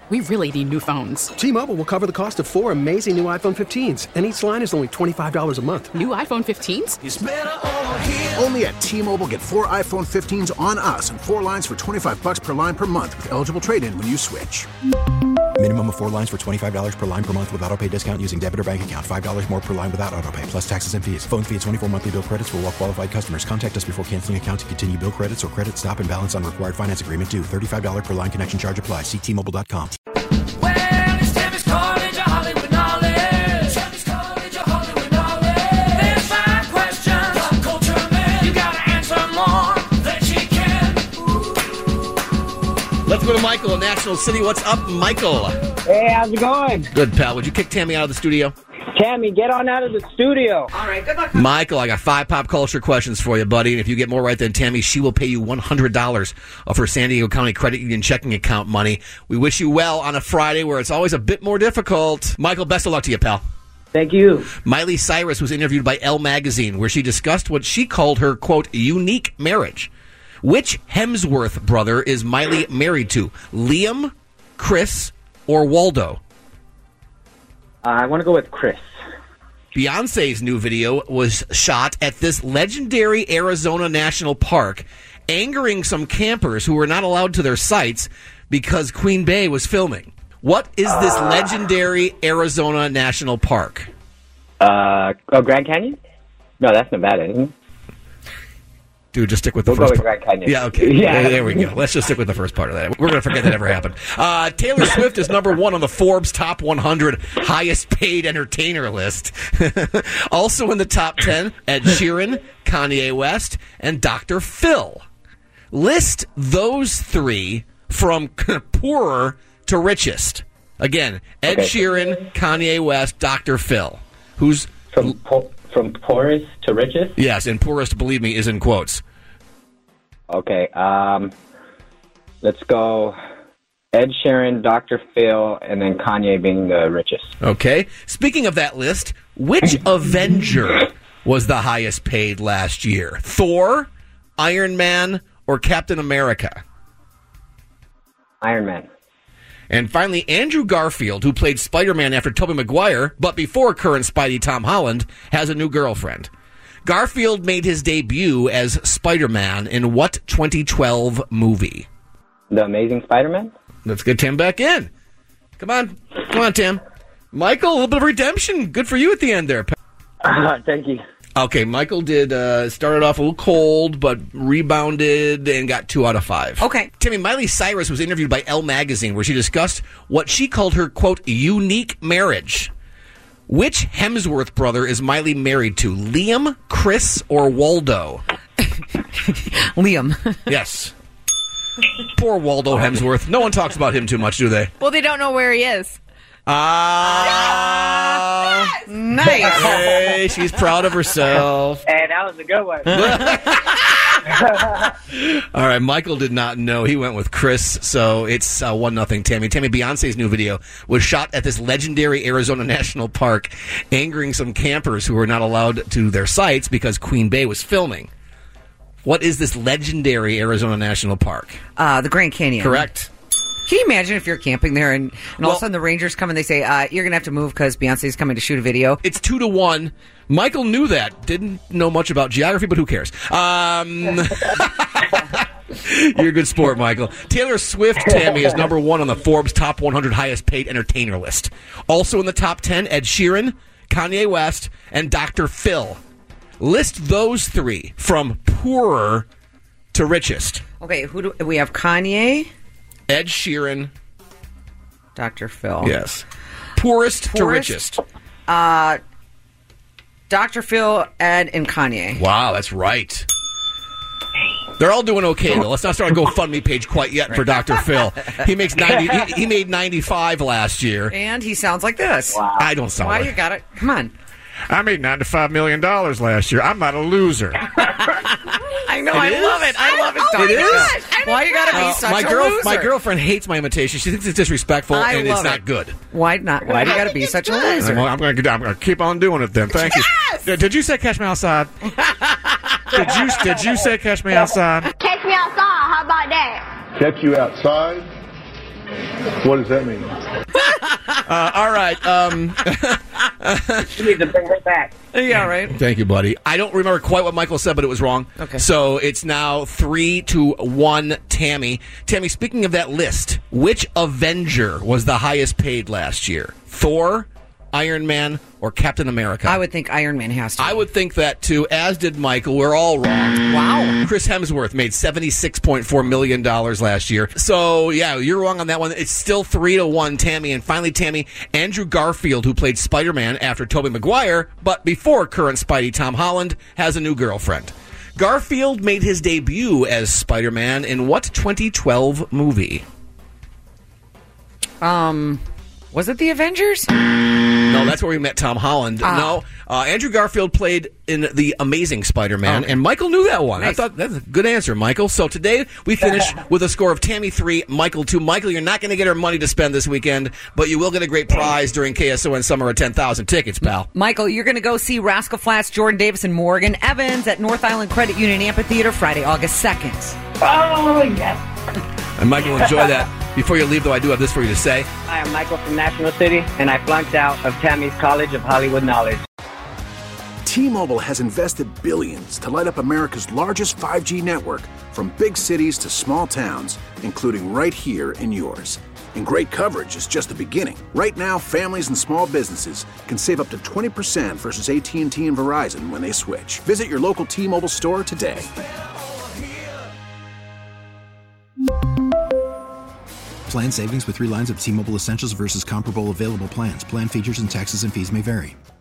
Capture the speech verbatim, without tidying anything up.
We really need new phones. T-Mobile will cover the cost of four amazing new iPhone fifteens, and each line is only twenty-five dollars a month. New iPhone fifteens? It's better over here. Only at T-Mobile, get four iPhone fifteens on us and four lines for twenty-five dollars per line per month with eligible trade-in when you switch. Minimum of four lines for twenty-five dollars per line per month with autopay discount using debit or bank account. five dollars more per line without autopay, plus taxes and fees. Phone fee at twenty-four monthly bill credits for well-qualified customers. Contact us before canceling account to continue bill credits or credit stop and balance on required finance agreement due. thirty-five dollars per line connection charge applies. See T Mobile dot com. Well, it's Tammy's College of Hollywood Knowledge. Tammy's College of Hollywood Knowledge. There's five questions. Pop culture man. You gotta answer more than she can. Ooh. Let's go to Michael in National City. What's up, Michael? Hey, how's it going? Good, pal. Would you kick Tammy out of the studio? Tammy, get on out of the studio. All right, good luck. Michael, I got five pop culture questions for you, buddy. And if you get more right than Tammy, she will pay you one hundred dollars of her San Diego County Credit Union checking account money. We wish you well on a Friday where it's always a bit more difficult. Michael, best of luck to you, pal. Thank you. Miley Cyrus was interviewed by Elle Magazine where she discussed what she called her, quote, unique marriage. Which Hemsworth brother is Miley married to? Liam, Chris, or Waldo? Uh, I want to go with Chris. Beyonce's new video was shot at this legendary Arizona National Park, angering some campers who were not allowed to their sites because Queen Bey was filming. What is this uh, legendary Arizona National Park? Uh, oh, Grand Canyon? No, that's Nevada, isn't it? Dude, just stick with the we'll first go with part. Grand Canyon. Yeah, okay. Yeah. There, there we go. Let's just stick with the first part of that. We're going to forget that ever happened. Uh, Taylor Swift is number one on the Forbes Top one hundred highest paid entertainer list. Also in the top ten, Ed Sheeran, Kanye West, and Doctor Phil. List those three from poorer to richest. Again, Ed okay. Sheeran, Kanye West, Doctor Phil. Who's... From po- From poorest to richest? Yes, and poorest, believe me, is in quotes. Okay, um, let's go Ed Sheeran, Doctor Phil, and then Kanye being the richest. Okay. Speaking of that list, which Avenger was the highest paid last year? Thor, Iron Man, or Captain America? Iron Man. And finally, Andrew Garfield, who played Spider-Man after Tobey Maguire, but before current Spidey Tom Holland, has a new girlfriend. Garfield made his debut as Spider-Man in what twenty twelve movie? The Amazing Spider-Man? Let's get Tim back in. Come on. Come on, Tim. Michael, a little bit of redemption. Good for you at the end there. Uh, thank you. Okay, Michael did uh, started off a little cold, but rebounded and got two out of five. Okay. Timmy, Miley Cyrus was interviewed by Elle Magazine where she discussed what she called her, quote, unique marriage. Which Hemsworth brother is Miley married to? Liam, Chris, or Waldo? Liam. Yes. Poor Waldo Hemsworth. No one talks about him too much, do they? Well, they don't know where he is. Ah, uh, yes! Nice. Hey, she's proud of herself. Hey, that was a good one. All right, Michael did not know. He went with Chris, so it's uh, one nothing. Tammy. Tammy, Beyonce's new video was shot at this legendary Arizona National Park, angering some campers who were not allowed to their sites because Queen Bey was filming. What is this legendary Arizona National Park? Uh, the Grand Canyon. Correct. Can you imagine if you're camping there and, and all well, of a sudden the Rangers come and they say, uh, you're going to have to move because Beyonce's coming to shoot a video? It's two to one. Michael knew that. Didn't know much about geography, but who cares? Um, you're a good sport, Michael. Taylor Swift, Tammy, is number one on the Forbes Top one hundred highest paid entertainer list. Also in the top ten, Ed Sheeran, Kanye West, and Doctor Phil. List those three from poorer to richest. Okay, who do we have? Kanye, Ed Sheeran, Doctor Phil. Yes. Poorest, Poorest to richest. Uh, Doctor Phil, Ed, and Kanye. Wow, that's right. They're all doing okay, though. Let's not start a GoFundMe page quite yet for Doctor Phil. He makes ninety. He, he made ninety-five last year, and he sounds like this. Wow. I don't sound. Why like you got it? Come on. I made ninety-five million dollars last year. I'm not a loser. I know. It I is? love it. I love it. Oh It is? gosh, I'm Why you gotta be Uh, such my a girl, loser? my girlfriend hates my imitation. She thinks it's disrespectful I and it's love not it. good. Why not? Why do you got to be such a loser? Well, I'm going to I'm going to keep on doing it then. Thank Yes! you. Did, did you say catch me outside? did you Did you say catch me outside? Catch me outside. How about that? Catch you outside? What does that mean? Uh, all right. Um, You need to bring her back. Yeah, right. Thank you, buddy. I don't remember quite what Michael said, but it was wrong. Okay. So it's now three to one, Tammy. Tammy, speaking of that list, which Avenger was the highest paid last year? Thor, Iron Man, or Captain America? I would think Iron Man has to. I would think that too, as did Michael. We're all wrong. Wow. Chris Hemsworth made seventy-six point four million dollars last year. So, yeah, you're wrong on that one. It's still three to one, Tammy. And finally, Tammy, Andrew Garfield, who played Spider-Man after Tobey Maguire, but before current Spidey Tom Holland, has a new girlfriend. Garfield made his debut as Spider-Man in what twenty twelve movie? Um, was it the Avengers? No, that's where we met Tom Holland. Ah. No, uh, Andrew Garfield played in The Amazing Spider-Man, Okay. and Michael knew that one. Nice. I thought that's a good answer, Michael. So today we finish with a score of Tammy three, Michael two. Michael, you're not going to get our money to spend this weekend, but you will get a great prize during K S O N Summer of ten thousand tickets, pal. Michael, you're going to go see Rascal Flatts, Jordan Davis, and Morgan Evans at North Island Credit Union Amphitheater Friday, August second. Oh, yes. And Michael, enjoy that. Before you leave, though, I do have this for you to say. Hi, I'm Michael from National City, and I flunked out of Tammy's College of Hollywood Knowledge. T-Mobile has invested billions to light up America's largest five G network, from big cities to small towns, including right here in yours. And great coverage is just the beginning. Right now, families and small businesses can save up to twenty percent versus A T and T and Verizon when they switch. Visit your local T-Mobile store today. Plan savings with three lines of T-Mobile Essentials versus comparable available plans. Plan features and taxes and fees may vary.